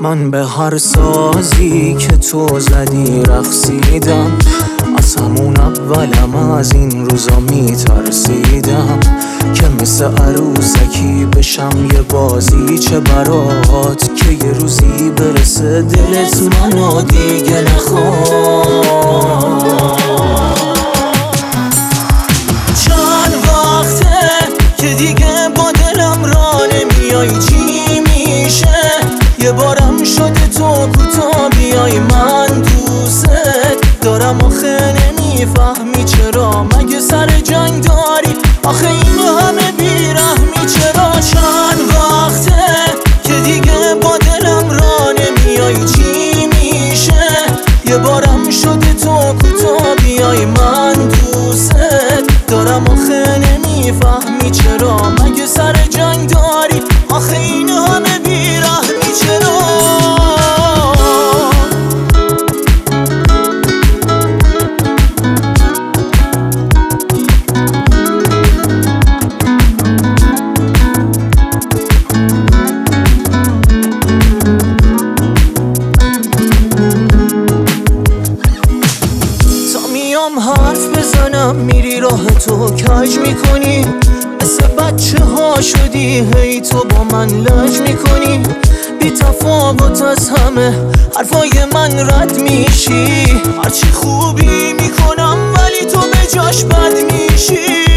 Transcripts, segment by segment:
من به هر سازی که تو زدی رقصیدم، از همون اولم از این روزا میترسیدم که مثل عروسکی بشم یه بازی چه برات، که یه روزی برسه دلت منو دیگه نخواد. چند وقته که دیگه با دلم را نمیای، چی میشه یه بارم شده تو کوتا بیای، من دوست دارم آخه نمیفهمی چرا، مگه سر جنگ داری آخه این همه بیرحمی چرا؟ چند وقته که دیگه با دلم را نمیای، چی میشه یه بارم شده تو کوتا بیای، من دوست دارم آخه نمیفهمی چرا، مگه سر جنگ داری آخه این همه بیرحمی چرا؟ حرف بزنم میری راه تو کج میکنی، مثل بچه ها شدی هی تو با من لج میکنی، بی تفاوت از همه حرفای من رد میشی، هرچی خوبی میکنم ولی تو به جاش بد میشی.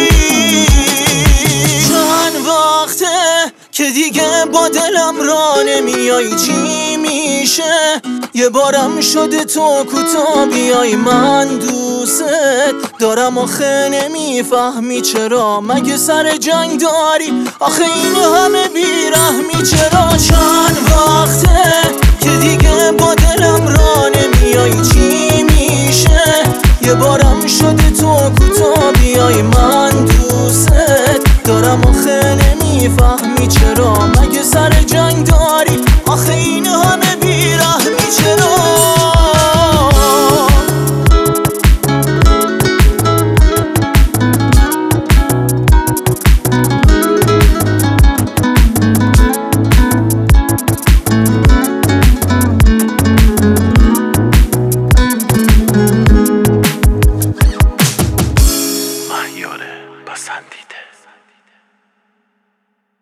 چند وقته که دیگه با دلم را نمیای، چی میشه یه بارم شده تو کوتا بیای، من دوست دارم آخه نمیفهمی چرا، مگه سر جنگ داری آخه این همه بیرحمی چرا؟ چند وقته که دیگه با دلم را نمیای، چی میشه یه بارم شده تو کوتا بیای، من دوست دارم آخه نمیفهمی چرا، مگه سر جنگ داری